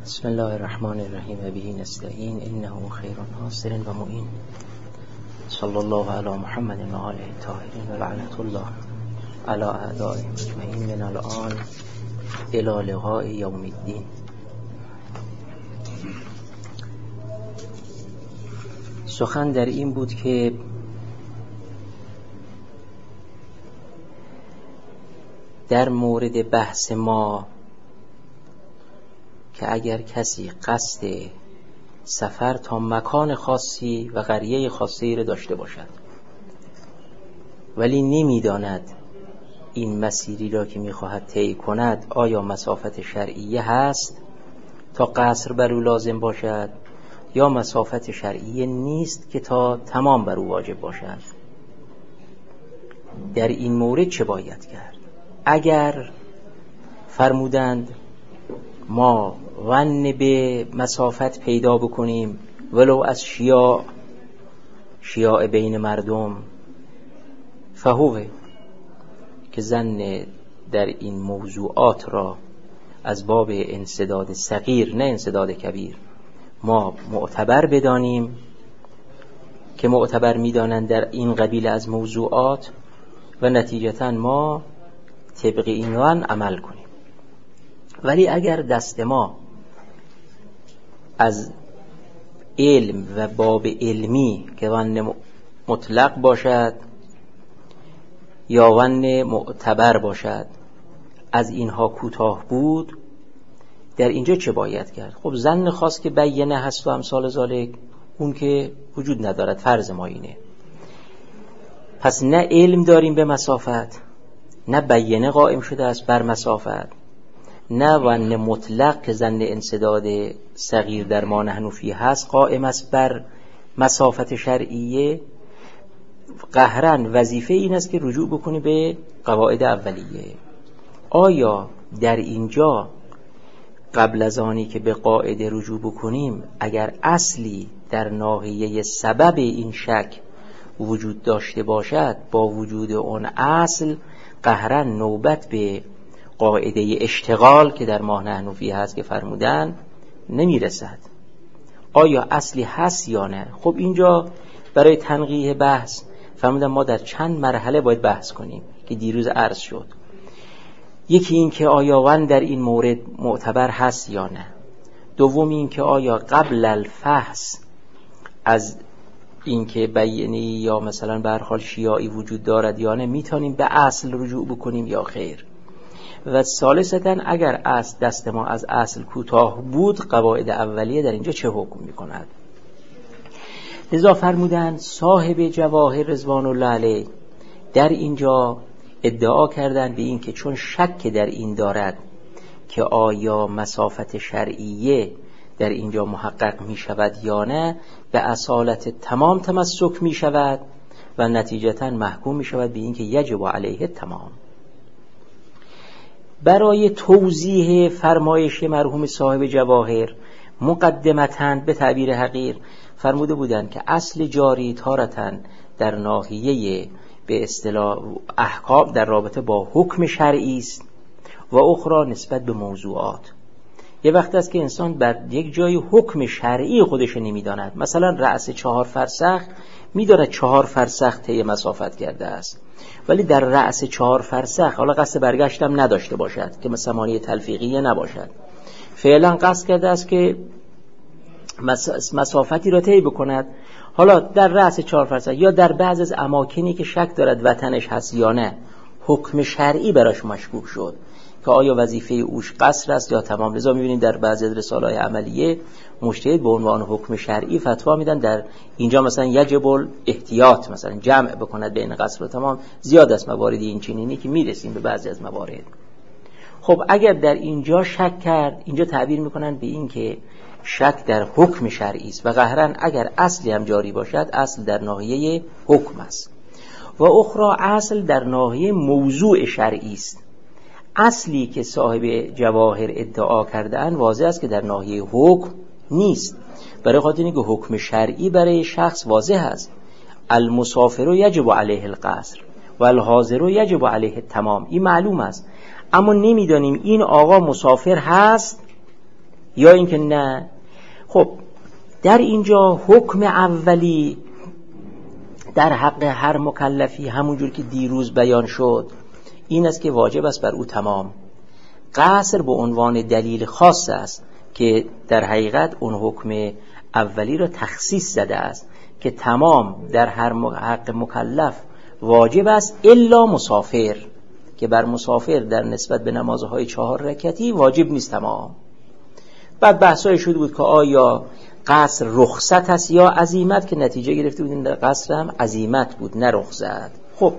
بسم الله الرحمن الرحیم و به نستعین انه خیر ناصر و معین. صلی الله علی محمد و آله الطاهرین و لعنت الله علی اعدائهم اجمعین من الان الی لقاء یوم الدین. سخن در این بود که در مورد بحث ما که اگر کسی قصد سفر تا مکان خاصی و قریه خاصی را داشته باشد ولی نمیداند این مسیری را که میخواهد طی کند آیا مسافت شرعیه هست تا قصر بر او لازم باشد یا مسافت شرعیه نیست که تا تمام بر او واجب باشد، در این مورد چه باید کرد؟ اگر فرمودند ما ون به مسافت پیدا بکنیم ولو از شیاع بین مردم، فهوه که ظن در این موضوعات را از باب انسداد صغیر نه انسداد کبیر ما معتبر بدانیم که معتبر میدانند در این قبیل از موضوعات و نتیجتا ما طبق این عمل کنیم. ولی اگر دست ما از علم و باب علمی که ون مطلق باشد یا ون معتبر باشد از اینها کوتاه بود، در اینجا چه باید کرد؟ خب ظن خاص که بیانه هست و امثال ذالک اون که وجود ندارد، فرض ما اینه. پس نه علم داریم به مسافت، نه بیانه قائم شده است بر مسافت، نه ون مطلق که ظن انسداد صغیر در ما نحن فیه هست قائم است بر مسافت شرعیه. قهرن وظیفه این است که رجوع بکنی به قواعد اولیه. آیا در اینجا قبل از آنی که به قاعده رجوع بکنیم اگر اصلی در ناحیه سبب این شک وجود داشته باشد، با وجود اون اصل قهرن نوبت به قاعده اشتغال که در ما نحن فیه هست که فرمودن نمیرسد؟ آیا اصلی هست یا نه؟ خب اینجا برای تنقیح بحث فرمودن ما در چند مرحله باید بحث کنیم که دیروز عرض شد. یکی این که آیا ون در این مورد معتبر هست یا نه. دوم این که آیا قبل الفحص از این که بیانی یا مثلا به هر حال شیاعی وجود دارد یا نه میتونیم به اصل رجوع بکنیم یا خیر. و ثالثاً اگر اصل دست ما از اصل کوتاه بود قواعد اولیه در اینجا چه حکم میکند؟ لذا فرمودن صاحب جواهر رضوان الله علیه در اینجا ادعا کردن به این که چون شک در این دارد که آیا مسافت شرعیه در اینجا محقق می شود یا نه، به اصالت تمام تمسک می شود و نتیجتا محکوم می شود به این که یجب علیه تمام. برای توضیح فرمایش مرحوم صاحب جواهر مقدمتاً به تعبیر حقیر فرموده بودند که اصل جاری تارتاً در ناحیه به اصطلاح احکام در رابطه با حکم شرعی است و اخرى نسبت به موضوعات. یه وقت است که انسان بر یک جای حکم شرعی خودش نمیداند، مثلا رأس 4 فرسخ میداند 4 فرسخ طی مسافت کرده است، ولی در رأس 4 فرسخ حالا قصد برگشتم نداشته باشد که مثلا معنی تلفیقیه نباشد، فعلا قصد کرده است که مسافتی را طی بکند. حالا در رأس 4 فرسخ یا در بعض از اماکنی که شک دارد وطنش هست یا نه، حکم شرعی براش مشکوک شد که آیا وظیفه اوش قصر است یا تمام. لذا می‌بینید در بعضی از رساله‌های عملیه مجتهد به عنوان حکم شرعی فتوا میدن در اینجا مثلا یجب الاحتیاط، مثلا جمع بکند بین قصر و تمام. زیاد است مواردی این چنینی که میرسیم به بعضی از موارد. خب اگر در اینجا شک کرد، اینجا تعبیر میکنن به این که شک در حکم شرعی است و قهرن اگر اصلی هم جاری باشد اصل در ناحیه حکم است و اخرى اصل در ناحیه موضوع شرعی است. اصلی که صاحب جواهر ادعا کردن واضح است که در ناحیه حکم نیست، برای خاطر اینکه حکم شرعی برای شخص واضح است. المسافر یجب علیه القصر و الحاضر یجب علیه التمام، این معلوم است. اما نمیدانیم این آقا مسافر هست یا اینکه نه. خب در اینجا حکم اولی در حق هر مکلفی همونجور که دیروز بیان شد این است که واجب است بر او تمام. قصر به عنوان دلیل خاص است که در حقیقت اون حکم اولی را تخصیص زده است که تمام در هر حق مکلف واجب است الا مسافر، که بر مسافر در نسبت به نمازهای 4 رکعتی واجب نیست تمام. بعد بحثای شده بود که آیا قصر رخصت است یا عزیمت، که نتیجه گرفته بودیم در قصر هم عزیمت بود نه رخصت. خب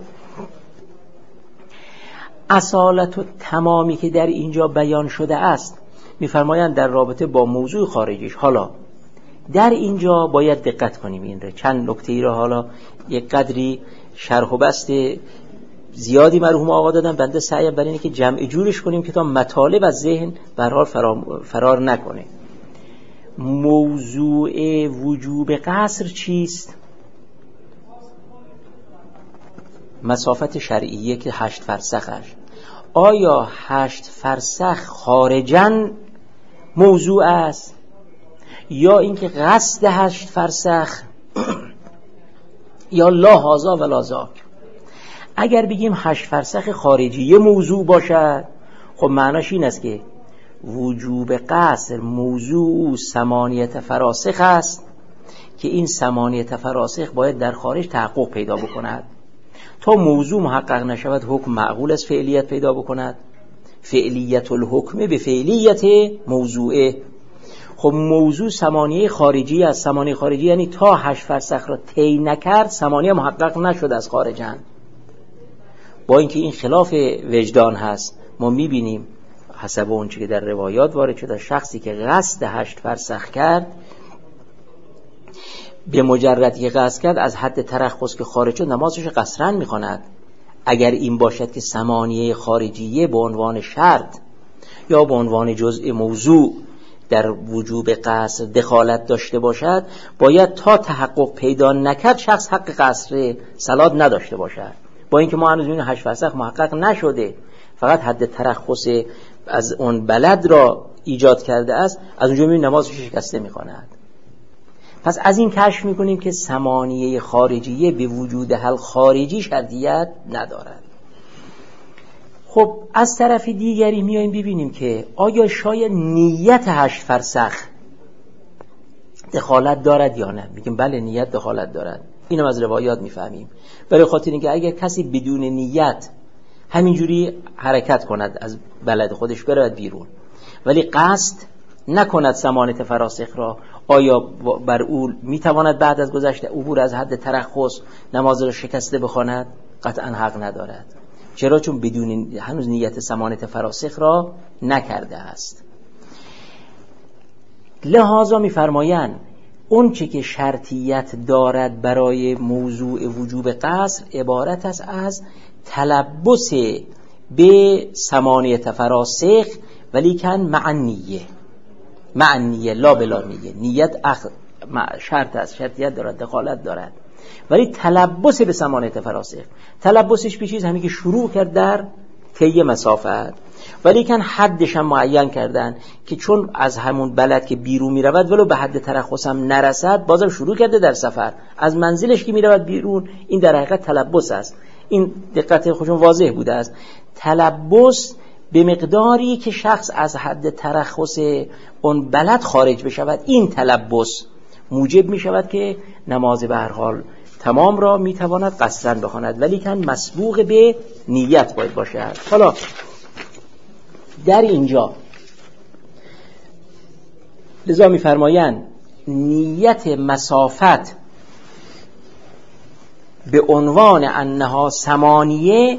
اصالت و تمامی که در اینجا بیان شده است میفرمایند در رابطه با موضوع خارجیش. حالا در اینجا باید دقت کنیم، این چند نکته ای را حالا یک قدری شرح و بسط زیادی مرحوم آقا دادن، بنده سعیم برای اینه که جمع جورش کنیم که تا مطالب از ذهن به هر حال فرار نکنه. موضوع وجوب قصر چیست؟ مسافت شرعیه که 8 فرسخش. آیا 8 فرسخ خارجاً موضوع است یا اینکه قصد 8 فرسخ یا لا هذا ولا ذاک؟ اگر بگیم 8 فرسخ خارجی موضوع باشد، خب معناش این است که وجوب قصر موضوع 8 فراسخ است که این 8 فراسخ باید در خارج تحقق پیدا بکند. تا موضوع محقق نشود حکم معقول از فعلیت پیدا بکند. فعلیت الحکم به فعلیت موضوعه. خب موضوع 8 خارجی است. 8 خارجی یعنی تا 8 فرسخ را طی نکرد 8 محقق نشد از خارجن. با اینکه این خلاف وجدان هست، ما میبینیم حسب اون چیزی که در روایات وارد شده شخصی که قصد 8 فرسخ کرد به مجرد که قصد کرد از حد ترخص که خارج شد نمازش قصرن میخواند. اگر این باشد که 8 خارجیه به عنوان شرط یا به عنوان جزء موضوع در وجوب قصر دخالت داشته باشد، باید تا تحقق پیدا نکرد شخص حق قصر صلات نداشته باشد. با اینکه ما هنوز می‌بینیم 8 فرسخ محقق نشده، فقط حد ترخص از اون بلد را ایجاد کرده است، از اونجا می‌بینیم نمازش شکسته می‌کند. پس از این کشف می‌کنیم که 8 خارجیه به وجود حل خارجی شرطیت ندارد. خب از طرف دیگری میایم ببینیم که آیا شاید نیت 8 فرسخ دخالت دارد یا نه. میگیم بله نیت دخالت دارد، اینم از روایات میفهمیم. برای خاطر اینکه اگر کسی بدون نیت همینجوری حرکت کند از بلد خودش برود بیرون ولی قصد نکند 8 فراسخ را، آیا بر او میتواند بعد از گذشت عبور از حد ترخص نماز را شکسته بخواند؟ قطعا حق ندارد. چرا؟ چون بدون هنوز نیت 8 فراسخ را نکرده است. لذا میفرمایند اون چه که شرطیت دارد برای موضوع وجوب قصر عبارت است از تلبس به 8 فراسخ ولیکن مع نیه لا بلا نیه. نیت شرط است، شرطیت دارد، دخالت دارد، ولی تلبس به 8 فراسخ. تلبسش به چیز همین که شروع کرد در طی مسافت، ولیکن حدش هم معین کردن که چون از همون بلد که بیرون میرود ولو به حد ترخص هم نرسد بازم شروع کرده در سفر، از منزلش که میرود بیرون، این در حقیقت تلبس است. این دقت خودشون واضح بوده است. تلبس به مقداری که شخص از حد ترخص اون بلد خارج بشود، این تلبس موجب می شود که نماز به هر حال تمام را می تواند قصرن بخواند، ولی کن مسبوق به نیت باید باشد. حالا در اینجا لذا می فرمایند نیت مسافت به عنوان انها 8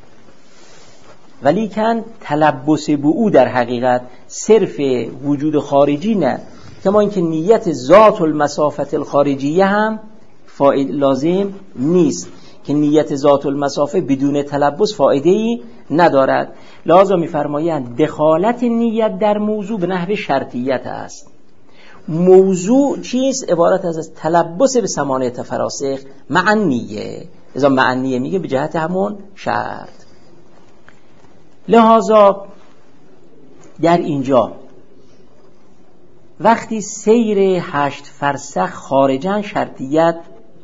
ولی کن تلبس به او در حقیقت صرف وجود خارجی نه، کما اینکه نیت ذات المسافت الخارجیه هم فائد لازم نیست، که نیت ذات المسافه بدون تلبس فایده‌ای ندارد. لازم می‌فرمایند دخالت نیت در موضوع به نحو شرطیت است. موضوع چیست؟ عبارت از تلبس به 8 فراسخ معنیه. اذا معنیه میگه به جهت همون شرط. لذا در اینجا وقتی سیر 8 فرسخ خارجاً شرطیت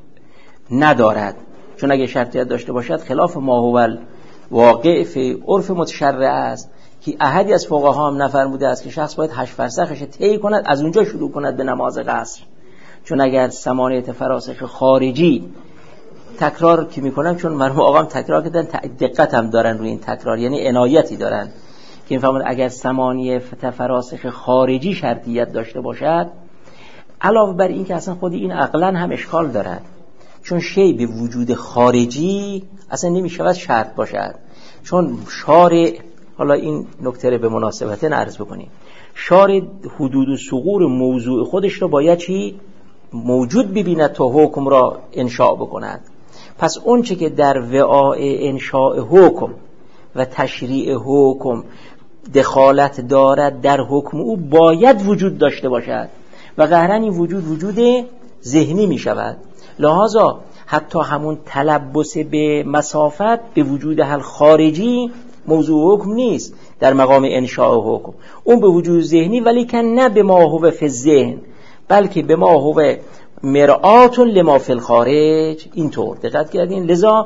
ندارد، چون اگه شرطیت داشته باشد خلاف ما هو واقع فی عرف متشرع است که احدی از فقها هم نفرموده است که شخص باید 8 فرسخش طی کند، از اونجا شروع کند به نماز قصر. چون اگر ثمانیت فراسخ خارجی تکرار که میکنم، چون مرحوم آقام تکرار کردن، دقت هم دارن روی این تکرار، یعنی عنایتی دارن که میفهمن اگر ثمانیت فراسخ خارجی شرطیت داشته باشد، علاوه بر این که اصلا خود این عقلا هم اشکال دارد، چون شی به وجود خارجی اصلا نمیشود شرط باشد. چون شارع، حالا این نکته رو به مناسبت عرض بکنیم، شارع حدود و ثغور موضوع خودش رو باید چی؟ موجود ببیند تا حکم را انشاء بکند. پس اون چه که در وعاء انشاء حکم و تشریع حکم دخالت دارد در حکم او باید وجود داشته باشد و قهرن این وجود ذهنی می شود. لذا حتی همون تلبس به مسافت به وجود حل خارجی موضوع حکم نیست در مقام انشاء حکم، اون به وجود ذهنی، ولی که نه به ما هو فی الذهن، بلکه به ما هو مرآت لما فی الخارج. اینطور دقت کردین؟ لذا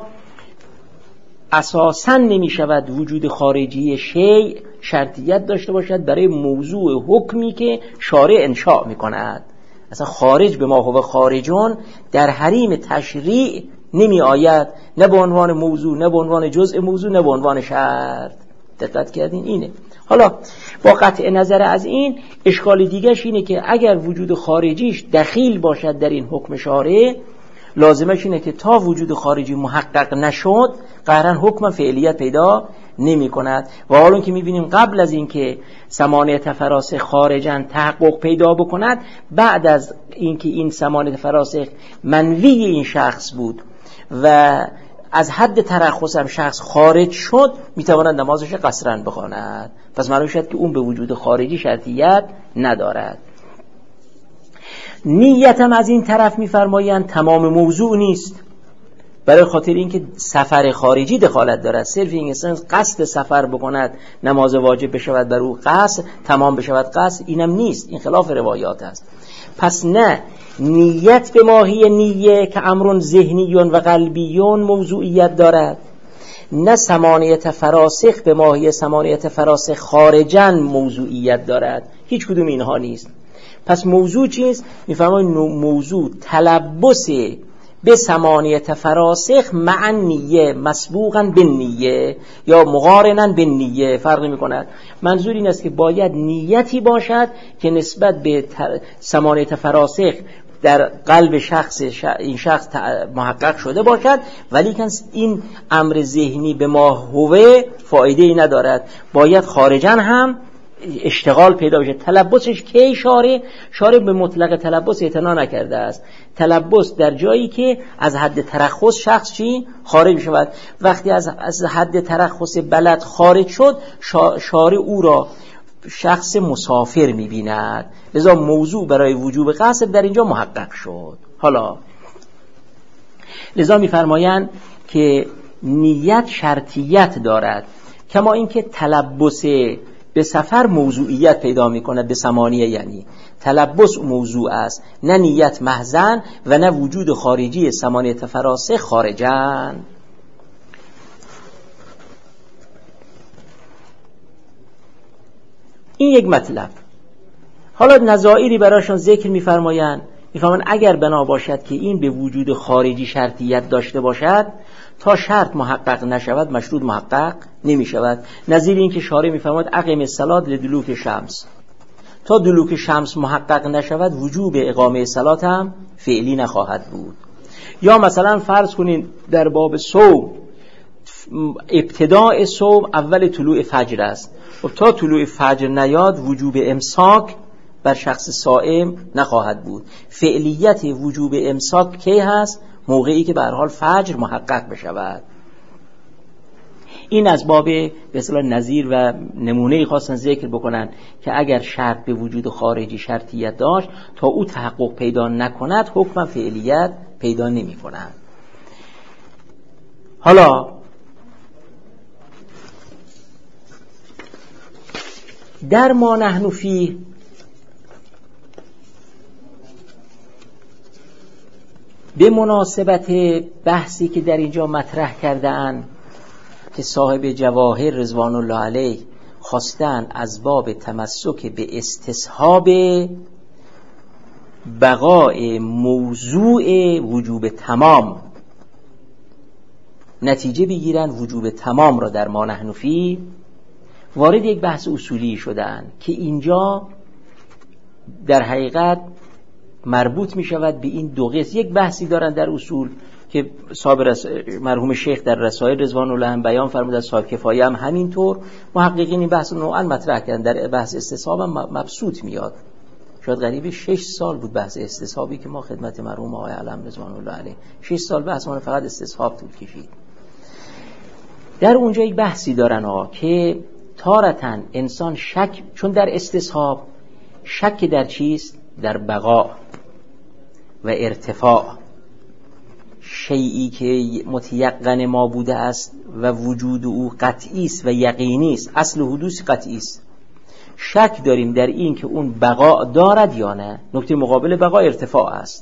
اساساً نمی شود وجود خارجی شیء شرطیت داشته باشد برای موضوع حکمی که شارع انشاء می کند. اصلا خارج به ما هو خارجون در حریم تشریع نمی آید، نه به عنوان موضوع، نه به عنوان جزء موضوع، نه به عنوان شرط. دقت کردین؟ اینه. حالا با قطع نظر از این، اشکال دیگرش اینه که اگر وجود خارجیش دخیل باشد در این حکم شارع، لازمش اینه که تا وجود خارجی محقق نشد قهرن حکم فعلیت پیدا نمی کند. و حالا که می بینیم قبل از اینکه ثمانیت فراسخ خارجاً تحقق پیدا بکند، بعد از اینکه این ثمانیت فراسخ منوی این شخص بود و از حد ترخص هم شخص خارج شد، می تواند نمازش قصرن بخواند. پس معلوم شد که اون به وجود خارجی شرطیت ندارد. نیتم از این طرف می‌فرمایند تمام موضوع نیست، برای خاطر اینکه سفر خارجی دخالت دارد. صرف این انسان قصد سفر بکند نماز واجب بشود بر او قصد، تمام بشود قصد، اینم نیست، این خلاف روایات است. پس نه نیت به ماهی نیه که امر ذهنی و قلبی موضوعیت دارد، نه ثمانیت فراسخ به ماهی ثمانیت فراسخ خارجاً موضوعیت دارد. هیچ کدوم اینها نیست. پس موضوع چیست؟ میفرمایند موضوع تلبس به ثمانیت فراسخ مع نیه، مسبوقاً به نیه یا مقارناً به نیه، فرق می‌کند. منظور این است که باید نیتی باشد که نسبت به ثمانیت فراسخ در قلب این شخص محقق شده باشد، ولی که این امر ذهنی به ما هوه فایده‌ای ندارد، باید خارجاً هم اشتغال پیدا بشه. تلبسش کی؟ شارع به مطلق تلبس اعتنا نکرده است. تلبس در جایی که از حد ترخص شخص چی؟ خارج می شود. وقتی از حد ترخص بلد خارج شد، شارع او را شخص مسافر می بیند، لذا موضوع برای وجوب قصر در اینجا محقق شد. حالا لذا می فرمایند که نیت شرطیت دارد، کما اینکه تلبس به سفر موضوعیت پیدا می کند. به ثمانیه یعنی تلبس موضوع است، نه نیت محضن و نه وجود خارجی ثمانیت فراسخ خارجن. این یک مطلب. حالا نظائری برایشان ذکر می‌فرمایند. می‌فرمایند اگر بنا باشد که این به وجود خارجی شرطیت داشته باشد، تا شرط محقق نشود مشروط محقق نمی شود. نظیر این که شارع می‌فرماید اقیم الصلاة لدلوک شمس، تا دلوک شمس محقق نشود وجوب اقامه صلات هم فعلی نخواهد بود. یا مثلا فرض کنین در باب صوم، ابتداء صوم اول طلوع فجر است، و تا طلوع فجر نیاد وجوب امساک بر شخص صائم نخواهد بود. فعلیت وجوب امساک کی هست؟ موقعی که به هر حال فجر محقق بشود. این از باب به اصطلاح نظیر و نمونه‌ای خواستن ذکر بکنن که اگر شرط به وجود خارجی شرطیت داشت، تا او تحقق پیدا نکند حکم فعلیت پیدا نمی کند. حالا در ما نحن فیه به مناسبت بحثی که در اینجا مطرح کرده اند که صاحب جواهر رضوان الله علیه خواستن از باب تمسک به استصحاب بقای موضوع وجوب تمام نتیجه بگیرن وجوب تمام را در ما نحن فی، وارد یک بحث اصولی شدن که اینجا در حقیقت مربوط می شود به این دو قسم. یک بحثی دارن در اصول که صاحب مرحوم شیخ در رسائل رضوان الله هم بیان فرمودن، صاحب کفایه هم همینطور، محققین این بحث نوعا مطرح کردن. در بحث استصحاب هم مبسوط میاد. شاید قریب 6 سال بود بحث استصحابی که ما خدمت مرحوم آقای علم رضوان الله علیه 6 سال بحث ما فقط استصحاب طول کشید. در اونجا یک بحثی دارن که تارتن انسان شک، چون در استصحاب شک در چیست؟ در بقا و ارتفاع، شیئی که متیقن ما بوده است و وجود او قطعی است و یقینی است، اصل حدوث قطعی است. شک داریم در این که اون بقا دارد یا نه. نکته مقابل بقا ارتفاع است.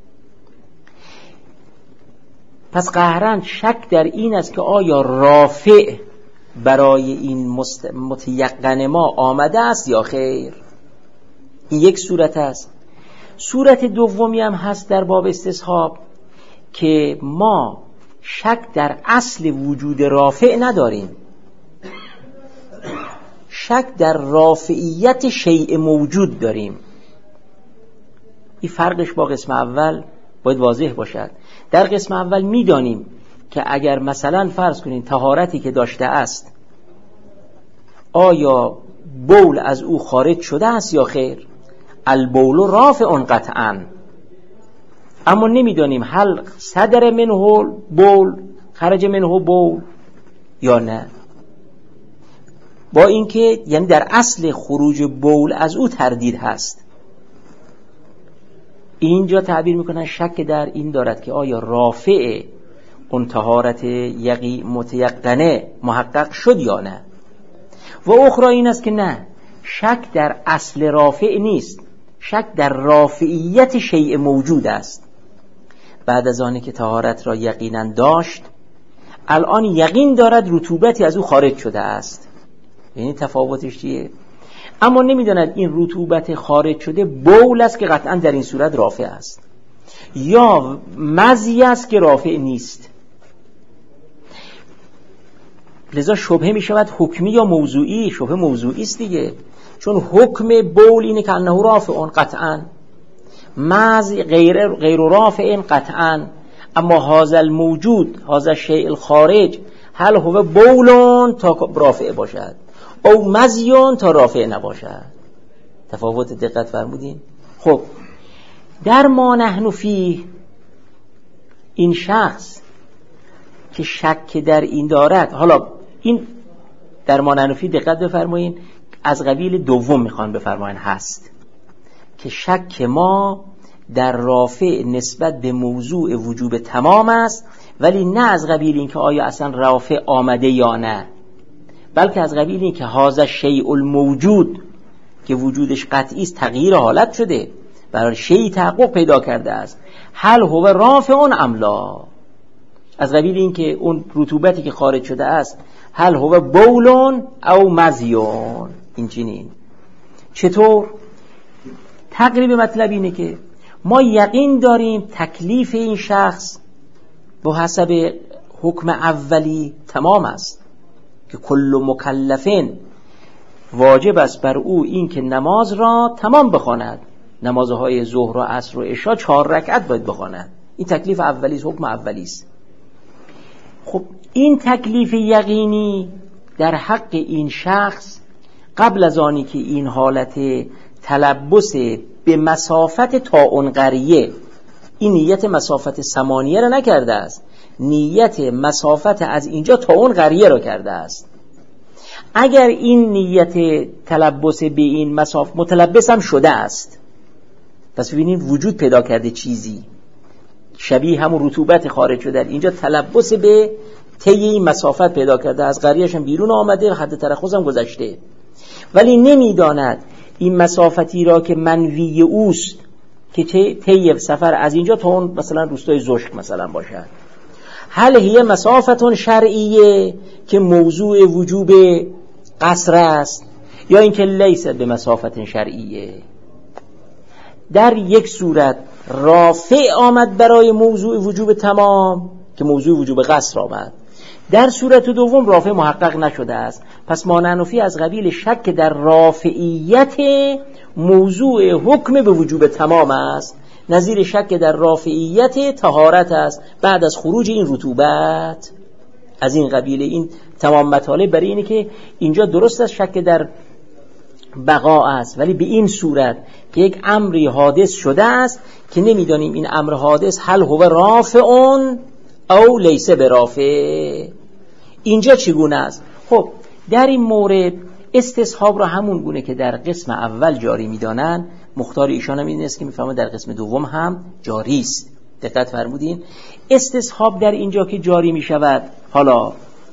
پس قهرن شک در این است که آیا رافع برای این متیقن ما آمده است یا خیر. این یک صورت است. صورت دومی هم هست در باب استصحاب که ما شک در اصل وجود رافع نداریم، شک در رافعیت شیء موجود داریم. این فرقش با قسم اول باید واضح باشد. در قسم اول میدانیم که اگر مثلا فرض کنین طهارتی که داشته است آیا بول از او خارج شده است یا خیر، البول رافع قطعا، اما نمیدانیم هل صدر منه بول خرج منه بول یا نه. با اینکه یعنی در اصل خروج بول از او تردید هست. اینجا تعبیر میکنن شک در این دارد که آیا رافع اون طهارت متیقنه محقق شد یا نه. و اخرى این است که نه، شک در اصل رافع نیست، شک در رافعیت شیء موجود است. بعد از آنی که طهارت را یقینا داشت، الان یقین دارد رطوبتی از او خارج شده است. یعنی تفاوتش چیه؟ اما نمیداند این رطوبت خارج شده بول است که قطعا در این صورت رافع است یا مزی است که رافع نیست. لذا شبهه می شود حکمی یا موضوعی. شبهه موضوعی است دیگه، چون حکم بول اینه که انه رافع قطعا، مز غیر رافع قطعا، اما هذا الموجود هذا الشیء الخارج هل هو بولون تا رافع باشد او مزیون تا رافع نباشد. تفاوت دقت فرمودین؟ خب در ما نحن فی، این شخص که شک در این دارد، حالا این در ما نحن فی دقت بفرمایین از قبیل دوم میخوان بفرمایین هست که شک ما در رافع نسبت به موضوع وجوب تمام است، ولی نه از قبیل این که آیا اصلا رافع آمده یا نه، بلکه از قبیل این که هذا شیء الموجود که وجودش قطعی است تغییر حالت شده، برای شیء تحقق پیدا کرده است، هل هو رافع ام لا، از قبیل این که اون رطوبتی که خارج شده است هل هو بولون او مزیون. این چنین چطور؟ تقریب مطلب اینه که ما یقین داریم تکلیف این شخص به حسب حکم اولی تمام است که کل مکلفین واجب است بر او این که نماز را تمام بخواند، نمازهای ظهر و عصر و عشاء 4 رکعت باید بخواند. این تکلیف اولی است، حکم اولی است. خب این تکلیف یقینی در حق این شخص قبل از آنی که این حالت تلبس به مسافت طاعون قریه، این نیت مسافت ثمانیه را نکرده است، نیت مسافت از اینجا طاعون قریه را کرده است. اگر این نیت تلبس به این مسافت متلبس هم شده است، پس ببینید وجود پیدا کرده چیزی شبیه همون رطوبت خارج شده، اینجا تلبس به طی این مسافت پیدا کرده، از قریه‌اش هم بیرون آمده، حد ترخص هم گذشته، ولی نمیداند این مسافتی را که منوی اوست که طی سفر از اینجا تا اون مثلا روستای زشک مثلا باشد. هل هی مسافت شرعیه که موضوع وجوب قصر است، یا اینکه لیست به مسافت شرعیه؟ در یک صورت رافع آمد برای موضوع وجوب تمام که موضوع وجوب قصر آمد، در صورت دوم رافع محقق نشده است. پس ما ننفی از قبیل شک در رافعیت موضوع حکم به وجوب تمام است، نظیر شک در رافعیت طهارت است بعد از خروج این رطوبت. از این قبیل این تمام مطالب برای اینه که اینجا درست است شک در بقا است، ولی به این صورت که یک امری حادث شده است که نمیدانیم این امر حادث هل هو رافعون او لیس برافع. اینجا چگونه است؟ خب در این مورد استصحاب را همون گونه که در قسم اول جاری میدانن، مختار ایشان هم این است که میفهمه در قسم دوم هم جاری است. دقت فرمودین؟ استصحاب در اینجا که جاری میشود، حالا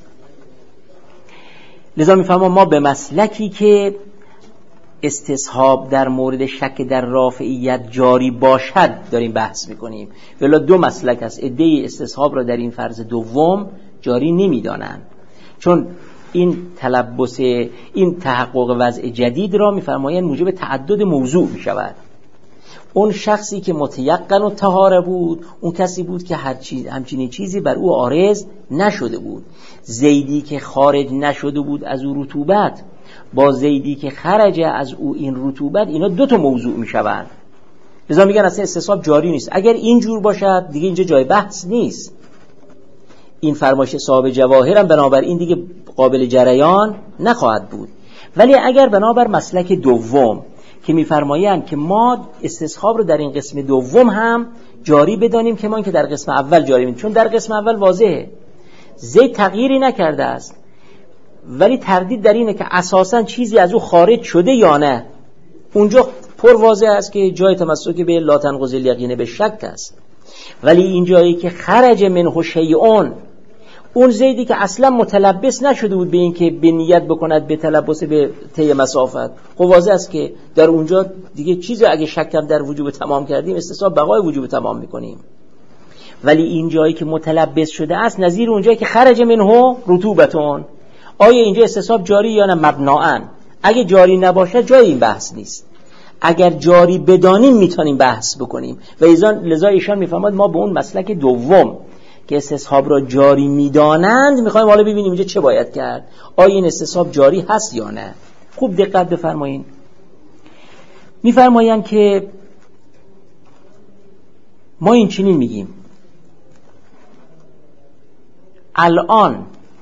لذا میفهمم ما به مسلکی که استصحاب در مورد شک در رافعیت جاری باشد داریم بحث میکنیم، ولی دو مسلک است. عده استصحاب را در این فرض دوم جاری نمیدانند، چون این تلبس، این تحقق وضع جدید را میفرمایند موجب تعدد موضوع میشود. اون شخصی که متیقن و طهاره بود، اون کسی بود که همچنین چیزی بر او عارض نشده بود. زیدی که خارج نشده بود از او رطوبت با زیدی که خرج از او این رطوبت، اینا دو تا موضوع میشوند. لذا میگن اصلا استصحاب جاری نیست. اگر این جور باشد دیگه اینجا جای بحث نیست. این فرمایش صاحب جواهر هم بنابراین دیگه قابل جریان نخواهد بود. ولی اگر بنابر مسلک دوم که میفرمایند که ما استصحاب رو در این قسم دوم هم جاری بدانیم که ما که در قسم اول جاری میدیم، چون در قسم اول واضحه زید تغییری نکرده است، ولی تردید در اینه که اساساً چیزی از او خارج شده یا نه. اونجا پر واضح است که جای تمسک به لا تنقض الیقین به شک است، ولی این جایی که خرج منه شیئون، اون زیدی که اصلا متلبس نشده بود به این که به نیت بکند به تلبس به طی مسافت، خب واضح است که در اونجا دیگه چیزی اگه شکم در وجوب تمام کردیم استصحاب بقای وجوب تمام میکنیم. ولی این جایی که متلبس شده است نظیر اونجایی که خرج منه رطوبتون، آیا اینجا استصحاب جاری یا نه؟ مبناً اگه جاری نباشه جای این بحث نیست. اگر جاری بدانیم میتونیم بحث بکنیم و لذا ایشان میفهمد ما به اون مسلک دوم که استصحاب را جاری میدانند میخوایم حالا ببینیم اینجا چه باید کرد، آیا این استصحاب جاری هست یا نه. خوب دقت بفرمایید. میفرمایند که ما این چنین میگیم الان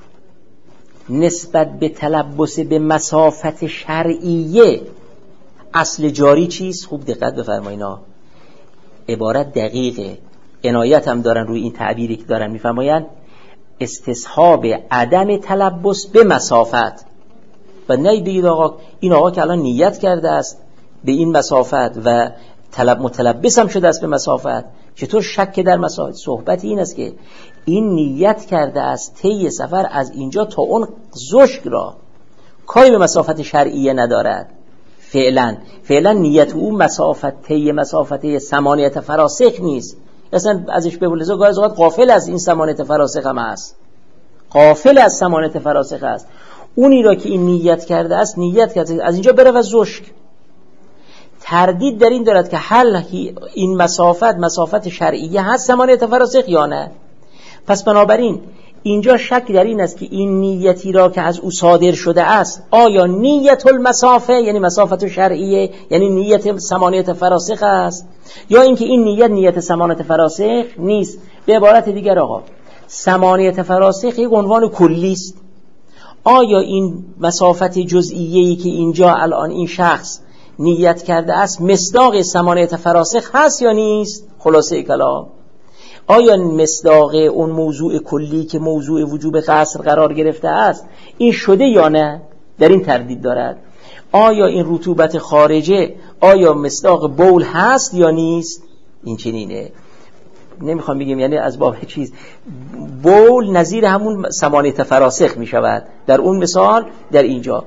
نسبت به تلبس به مسافت شرعیه اصل جاری چیست؟ خوب دقت بفرمایینا، عبارت دقیقه، عنایت هم دارن روی این تعبیری که دارن میفرمایند استصحاب عدم تلبس به مسافت. و نه بگید آقا این آقا که الان نیت کرده است به این مسافت و متلبس هم شده است به مسافت، چطور شک در مسافت؟ صحبت این است که این نیت کرده است طی سفر از اینجا تا اون زشک را، کاری به مسافت شرعیه ندارد. فعلا نیت او مسافت طی مسافت ثمانیت فراسخ نیست، اصلا ازش به ولزا گاهی اوقات غافل از این ثمانیت فراسخ هم است، غافل از ثمانیت فراسخ است. اونی را که این نیت کرده است، نیت کرده از اینجا بره و زشک، تردید در این دارد که هل این مسافت شرعیه هست ثمانیت فراسخ یا نه. پس بنابراین اینجا شک در این است که این نیتی را که از او صادر شده است آیا نیت المسافه یعنی مسافت شرعیه، یعنی نیت ثمانیت فراسخ است، یا اینکه این نیت ثمانیت فراسخ نیست. به عبارت دیگر آقا ثمانیت فراسخ یک عنوان کلی است. آیا این مسافت جزئیه‌ای که اینجا الان این شخص نیت کرده است مصداق ثمانیت فراسخ هست یا نیست؟ خلاصه کلام آیا مصداق اون موضوع کلی که موضوع وجوب قصر قرار گرفته است این شده یا نه؟ در این تردید دارد. آیا این رطوبت خارجه آیا مصداق بول هست یا نیست؟ این چنینه. نمیخوام بگم یعنی از باب چیز بول نظیر همون ثمانیت فراسخ می شود در اون مثال. در اینجا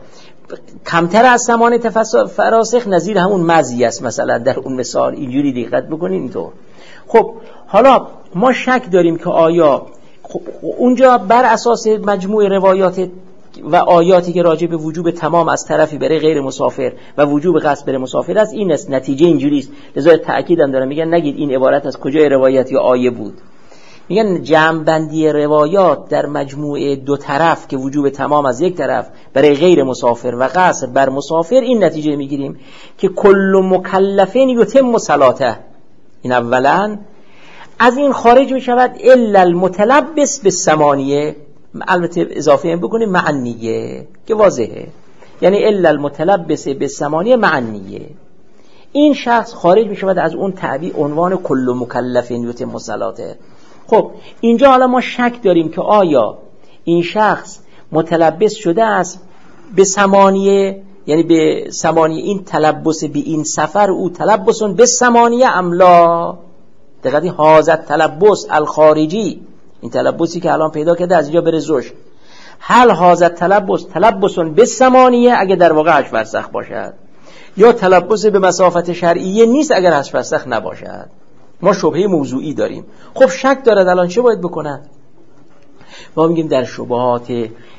کمتر از سمانه فراسخ نظیر همون مزی است مثلا در اون مثال. اینجوری دقت بکنین اینطور. خب حالا ما شک داریم که آیا اونجا بر اساس مجموع روایات و آیاتی که راجع به وجوب تمام از طرفی برای غیر مسافر و وجوب قصد برای مسافر است، این است نتیجه اینجوری است. لذا تأکید هم دارم، میگن نگید این عبارت از کجای روایت یا آیه بود. میگن جمع بندی روایات در مجموعه دو طرف که وجوب تمام از یک طرف برای غیر مسافر و قصد بر مسافر، این نتیجه میگیریم که کل مکلفین یتم صلاته. این اولا از این خارج میشود الا المتلبس بالثمانیه، البته اضافه این بکنیم معنیه که واضحه، یعنی الا المتلبس بالثمانیه معنیه. این شخص خارج میشود از اون تعبیر عنوان کل مکلفین یتم صلاته. خب اینجا حالا ما شک داریم که آیا این شخص متلبس شده است به ثمانیه، یعنی به ثمانیه، این تلبس به این سفر او تلبسون به ثمانیه املا. دقیقاً حاضر تلبس الخارجی، این تلبسی که الان پیدا کرده از اینجا بره زوش، هل حاضر تلبسون به ثمانیه اگه در واقع 8 فرسخ باشد، یا تلبس به مسافت شرعیه نیست اگر 8 فرسخ نباشد. ما شبهه موضوعی داریم. خب شک دارد، الان چه باید بکند؟ ما میگیم در شبهات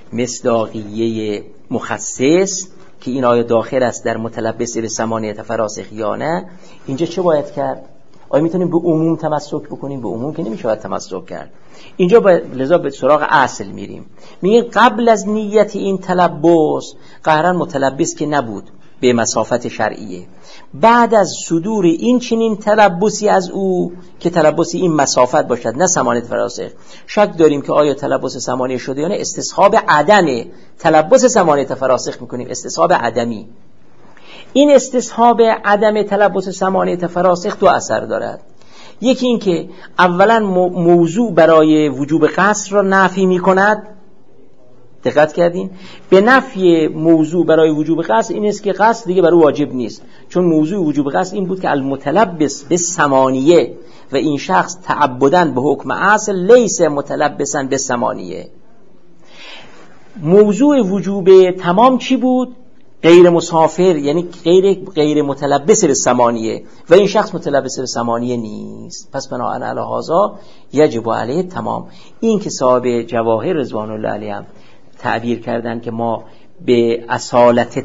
مصداقیه مخصص که این آیه داخل است در متلبس به ثمانیه فراسخ یا نه، اینجا چه باید کرد؟ آیا میتونیم به عموم تمسک بکنیم؟ به عموم که نمیشه تمسک کرد. اینجا لذا به سراغ اصل میریم. میگه قبل از نیت این تلبس قهرن متلبس که نبود به مسافت شرعیه، بعد از صدور این چنین تلبسی از او که تلبسی این مسافت باشد نه ثمانیه فراسخ، شک داریم که آیا تلبس ثمانیه شده یا نه. استصحاب عدم تلبس ثمانیه فراسخ میکنیم، استصحاب عدمی. این استصحاب عدم تلبس ثمانیه فراسخ دو اثر دارد. یکی این که اولا موضوع برای وجوب قصر را نفی میکند. دقت کردین؟ به نفی موضوع برای وجوب قصد این است که قصد دیگه برای واجب نیست، چون موضوع وجوب قصد این بود که المتلبس به ثمانیه و این شخص تعبدن به حکم اصل لیس متلبسا به ثمانیه. موضوع وجوب تمام چی بود؟ غیر مسافر، یعنی غیر متلبس به ثمانیه و این شخص متلبس به ثمانیه نیست. پس بناء علی هذا یجب علیه تمام. این که صاحب جواهر رضوان الله علیهم تعبیر کردن که ما به اصالت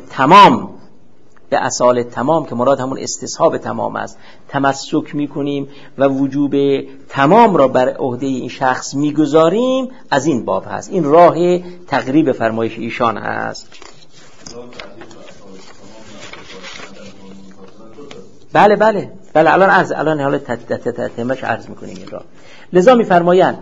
تمام که مراد همون استصحاب تمام است تمسک میکنیم و وجوب تمام را بر عهده این شخص میگذاریم، از این باب هست. این راه تقریب فرمایش ایشان هست. بله الان حالا تتمش عرض میکنیم این را. لذا میفرمایند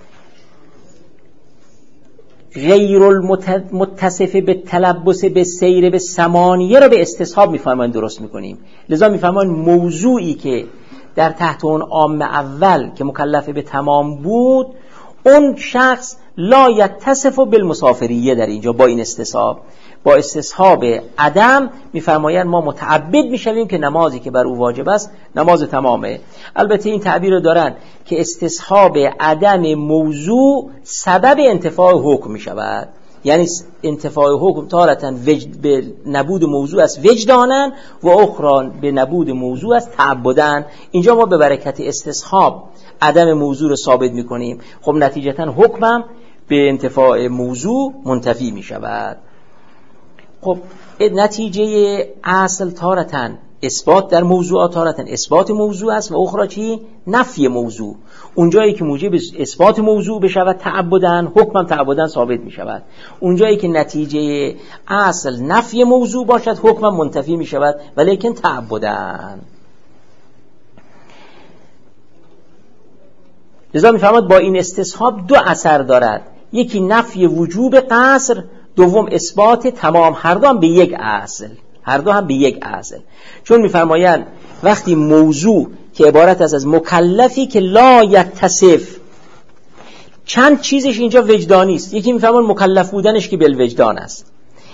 غیر المتصف به تلبس به سیر به ثمانیه را به استصحاب میفرمایند درست میکنیم. لذا میفرمایند موضوعی که در تحت اون عام اول که مکلف به تمام بود، اون شخص لا یتصف بالمسافریه در اینجا با این استصحاب، با استصحاب عدم میفرمایند ما متعبد میشویم که نمازی که بر او واجب است نماز تمامه. البته این تعبیر رو دارن که استصحاب عدم موضوع سبب انتفاع حکم میشود، یعنی انتفاع حکم تارة به نبود موضوع است وجدانن و اخرى به نبود موضوع است تعبدن. اینجا ما به برکت استصحاب عدم موضوع رو ثابت میکنیم، خب نتیجتا حکمم به انتفاع موضوع منتفی میشود. خب نتیجه اصل تارة اثبات در موضوع، تارة اثبات موضوع است و اخرى چی؟ نفی موضوع. اونجایی که موجب اثبات موضوع بشود تعبدن، حکمم تعبدن ثابت می شود. اونجایی که نتیجه اصل نفی موضوع باشد حکمم منتفی می شود ولیکن تعبدن. لذا می فرماید با این استصحاب دو اثر دارد، یکی نفی وجوب قصر، دوم اثبات تمام. هر دو هم به یک اصل، چون میفرمایند وقتی موضوع که عبارت است از مکلفی که لا یتصف، چند چیزش اینجا وجدانی است. یکی میفرمایند مکلف بودنش که بالوجدان است،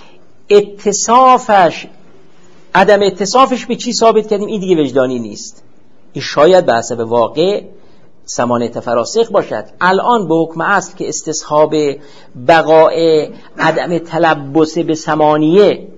اتصافش عدم اتصافش به چی ثابت کردیم؟ این دیگه وجدانی نیست، این شاید به حسب واقع ثمانیه فراسخ باشد. الان به حکم اصل که استصحاب بقاء عدم تلبس به ثمانیه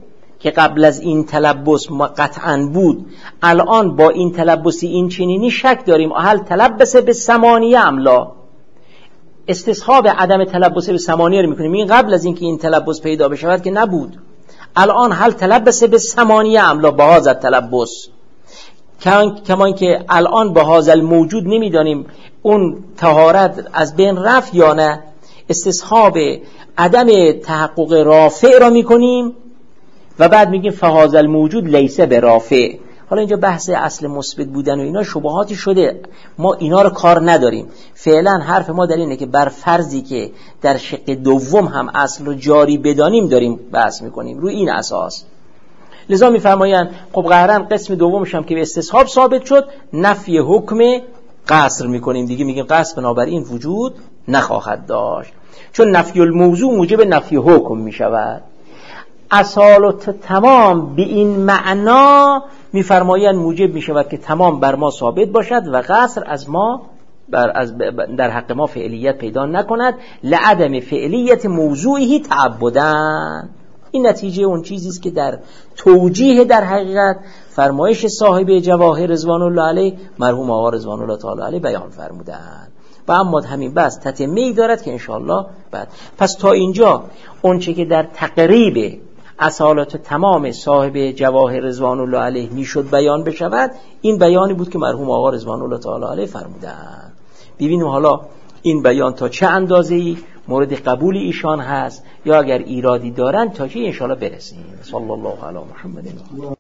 که قبل از این تلبس قطعاً بود، الان با این تلبسی این چنینی شک داریم هل تلبس به ثمانیه ام لا، استصحاب عدم تلبس به ثمانیه رو میکنیم. این قبل از اینکه این تلبس پیدا بشود که نبود. الان هل تلبس به ثمانیه ام لا با هذا تلبس، کما اینکه الان با هذا الموجود نمیدانیم اون طهارت از بین رفت یا نه، استصحاب عدم تحقق رافع را میکنیم و بعد میگیم فهذا الموجود لیس برافع. حالا اینجا بحث اصل مثبت بودن و اینا شبهاتی شده، ما اینا رو کار نداریم. فعلا حرف ما در اینه که بر فرضی که در شق دوم هم اصل رو جاری بدانیم داریم بحث میکنیم روی این اساس. لذا میفرمایند خب قهرن قسم دومش هم که به استصحاب ثابت شد، نفی حکم قصر میکنیم دیگه، میگیم قصر بنابراین وجود نخواهد داشت، چون نفی الموضوع موجب نفی حکم میشود. اصالت تمام به این معنا میفرمایند موجب میشود که تمام بر ما ثابت باشد و قصر از ما در حق ما فعلیت پیدا نکند، لعدم فعلیت موضوعی تعبدن. این نتیجه اون چیزی است که در توجیه در حقیقت فرمایش صاحب جواهر رضوان الله علیه مرحوم آقا رضوان الله تعالی علیه بیان فرمودند. و اما همین بس تتمه‌ای دارد که انشاءالله بعد. پس تا اینجا اون چه که در تقریب اصالت تمام صاحب جواهر رضوان الله علیه میشد بیان بشود، این بیانی بود که مرحوم آقا رضوان الله تعالی علیه فرمودند. ببینیم حالا این بیان تا چه اندازه‌ای مورد قبول ایشان هست یا اگر ایرادی دارن تا چه انشاءالله برسیم. صلی الله علی محمد.